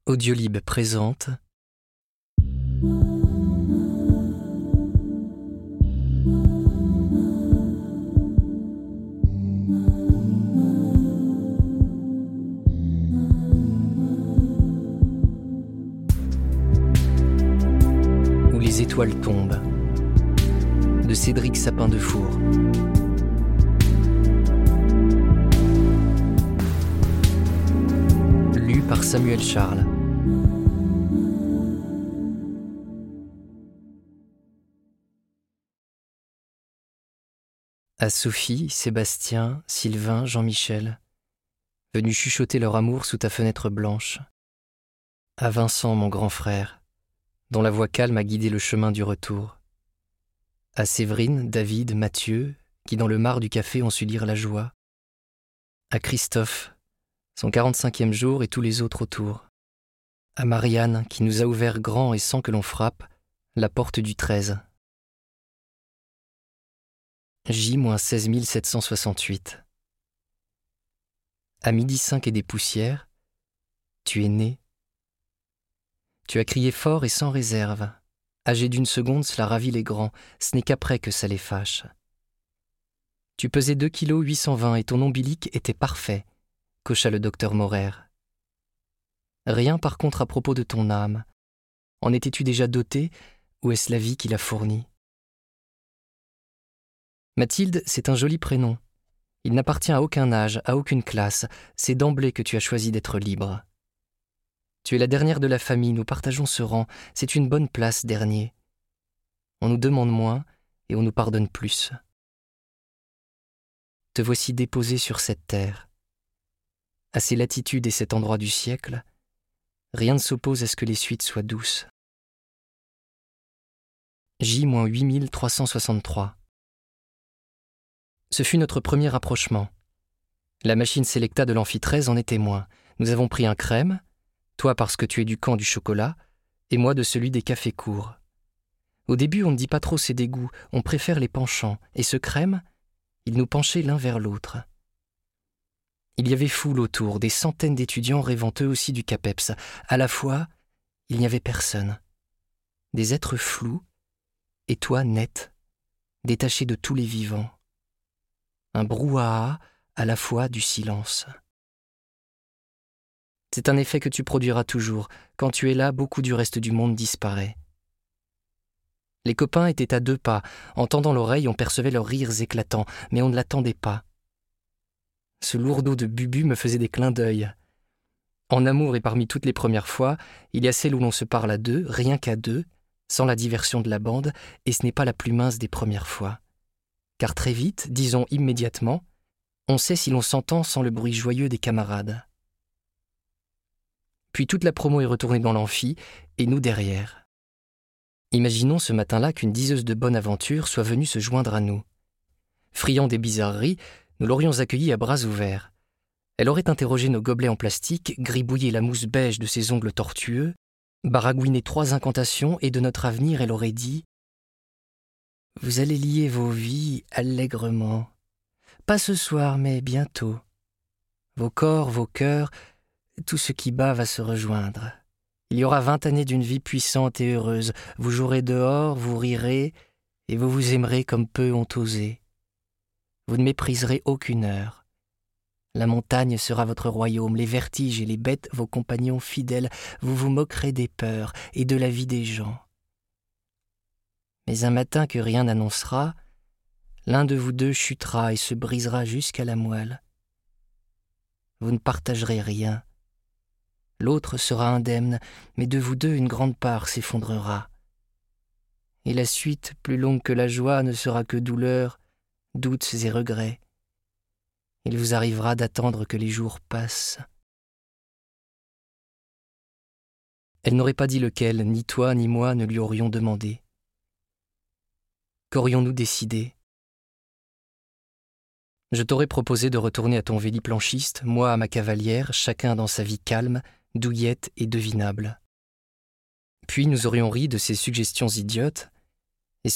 Audiolib présente Où les étoiles tombent de Cédric Sapin de Four. Lu par Samuel Charles. À Sophie, Sébastien, Sylvain, Jean-Michel, venus chuchoter leur amour sous ta fenêtre blanche. À Vincent, mon grand frère, dont la voix calme a guidé le chemin du retour. À Séverine, David, Mathieu, qui dans le mar du café ont su lire la joie. À Christophe, son 45e jour et tous les autres autour. À Marianne, qui nous a ouvert grand et sans que l'on frappe, la porte du 13. J-16 768. À 12h05 et des poussières, tu es né. Tu as crié fort et sans réserve. Âgé d'une seconde, cela ravit les grands, ce n'est qu'après que ça les fâche. Tu pesais 2 kg 820 et ton ombilic était parfait, cocha le docteur Morer. Rien par contre à propos de ton âme. En étais-tu déjà doté, ou est-ce la vie qui l'a fournie ? Mathilde, c'est un joli prénom. Il n'appartient à aucun âge, à aucune classe. C'est d'emblée que tu as choisi d'être libre. Tu es la dernière de la famille, nous partageons ce rang. C'est une bonne place, dernier. On nous demande moins et on nous pardonne plus. Te voici déposé sur cette terre. À ces latitudes et cet endroit du siècle, rien ne s'oppose à ce que les suites soient douces. J-8 363. Ce fut notre premier rapprochement. La machine Selecta de l'Amphi 13 en est témoin. Nous avons pris un crème, toi parce que tu es du camp du chocolat, et moi de celui des cafés courts. Au début, on ne dit pas trop ses dégoûts, on préfère les penchants, et ce crème, il nous penchait l'un vers l'autre. Il y avait foule autour, des centaines d'étudiants rêvant eux aussi du CAPEPS. À la fois, il n'y avait personne. Des êtres flous, et toi net, détaché de tous les vivants. Un brouhaha à la fois du silence. C'est un effet que tu produiras toujours. Quand tu es là, beaucoup du reste du monde disparaît. Les copains étaient à 2 pas. En tendant l'oreille, on percevait leurs rires éclatants, mais on ne l'attendait pas. Ce lourdeau de Bubu me faisait des clins d'œil. En amour et parmi toutes les premières fois, il y a celle où l'on se parle à 2, rien qu'à 2, sans la diversion de la bande, et ce n'est pas la plus mince des premières fois. Car très vite, disons immédiatement, on sait si l'on s'entend sans le bruit joyeux des camarades. Puis toute la promo est retournée dans l'amphi, et nous derrière. Imaginons ce matin-là qu'une diseuse de bonne aventure soit venue se joindre à nous. Friand des bizarreries, nous l'aurions accueillie à bras ouverts. Elle aurait interrogé nos gobelets en plastique, gribouillé la mousse beige de ses ongles tortueux, baragouiné 3 incantations, et de notre avenir, elle aurait dit « Vous allez lier vos vies allègrement. Pas ce soir, mais bientôt. Vos corps, vos cœurs, tout ce qui bat va se rejoindre. Il y aura 20 années d'une vie puissante et heureuse. Vous jouerez dehors, vous rirez, et vous vous aimerez comme peu ont osé. Vous ne mépriserez aucune heure. La montagne sera votre royaume, les vertiges et les bêtes vos compagnons fidèles. Vous vous moquerez des peurs et de la vie des gens. Mais un matin que rien n'annoncera, l'un de vous 2 chutera et se brisera jusqu'à la moelle. Vous ne partagerez rien. L'autre sera indemne, mais de vous 2 une grande part s'effondrera. Et la suite, plus longue que la joie, ne sera que douleur, doutes et regrets. Il vous arrivera d'attendre que les jours passent. Elle n'aurait pas dit lequel, ni toi ni moi ne lui aurions demandé. Qu'aurions-nous décidé ? Je t'aurais proposé de retourner à ton véliplanchiste, moi à ma cavalière, chacun dans sa vie calme, douillette et devinable. Puis nous aurions ri de ces suggestions idiotes,